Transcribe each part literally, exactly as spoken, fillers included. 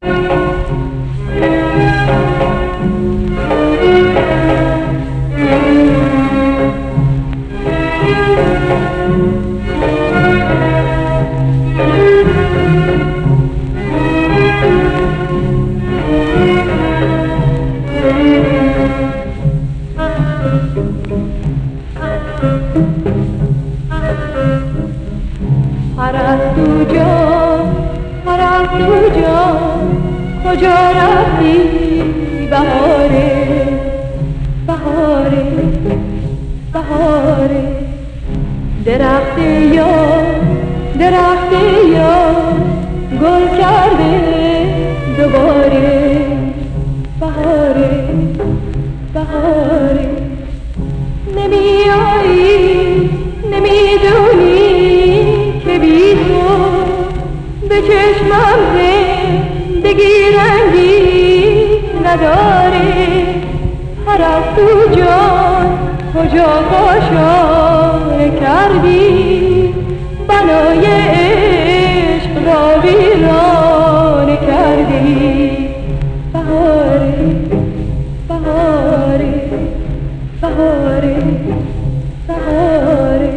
پرستو جان پرستو جان کجا رفتی بهاره بهاره بهاره درخت یار درخت یار گل کرده دوباره بهاره بهاره نمیایی نمیدونی که بی تو به چشمم زندگی رنگی نداره پرستو جان کجا کاشانه کردی بنای عشق را ویرانه کردی بهاره بهاره بهاره بهاره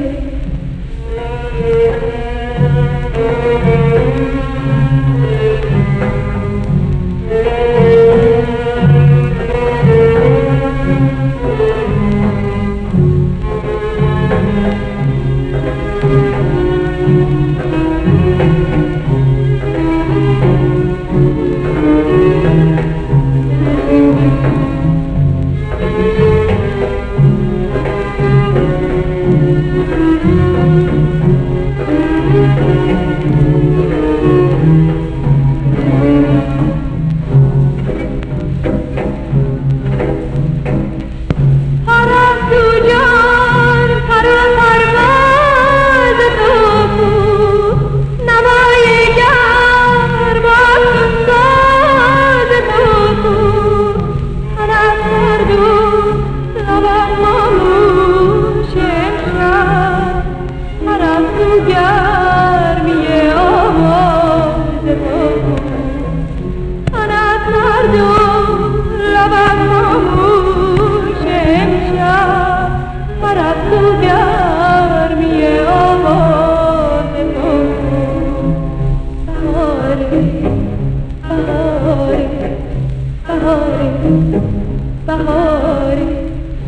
بهاره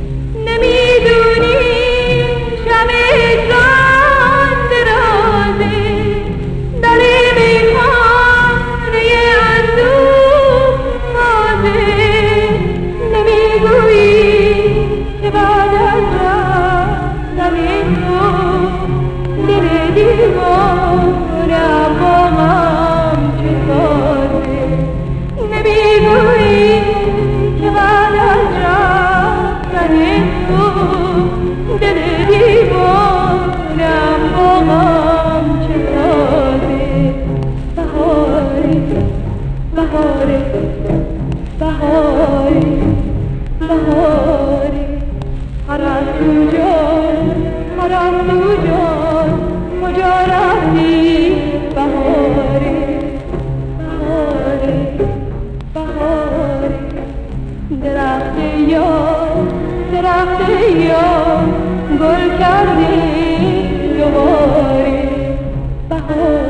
نمیدونی شب جان درازه دل میخانه اندوه تازه نمیگویی که بعد از رفتن تو دل دیوانم با غم چه سازه نمیگویی که بعد از رفتن تو دل دیوانم با غم چه سازه بهاره بهاره بهاره بهاره پرستو جان پرستو جان کجا رفتی بهاره بهاره بهاره درخت یار درخت یار گل کردی دوباره بهاره